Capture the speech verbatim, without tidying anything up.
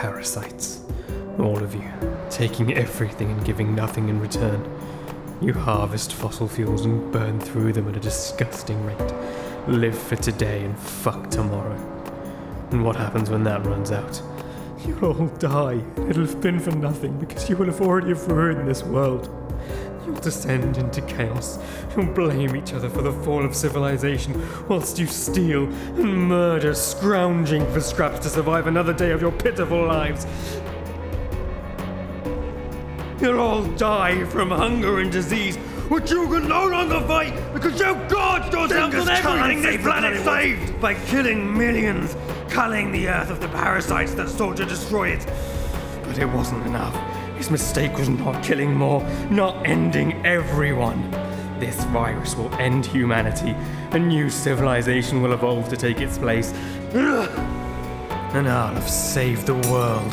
parasites. All of you, taking everything and giving nothing in return. You harvest fossil fuels and burn through them at a disgusting rate. Live for today and fuck tomorrow. And what happens when that runs out? You'll all die. It'll have been for nothing because you will have already ruined this world. You'll descend into chaos. You'll blame each other for the fall of civilization whilst you steal and murder, scrounging for scraps to survive another day of your pitiful lives. You'll all die from hunger and disease, which you can no longer fight because you gorged yourselves on everything this planet saved by killing millions, culling the earth of the parasites that sought to destroy it. But it wasn't enough. His mistake was not killing more, not ending everyone. This virus will end humanity. A new civilization will evolve to take its place. And I'll have saved the world.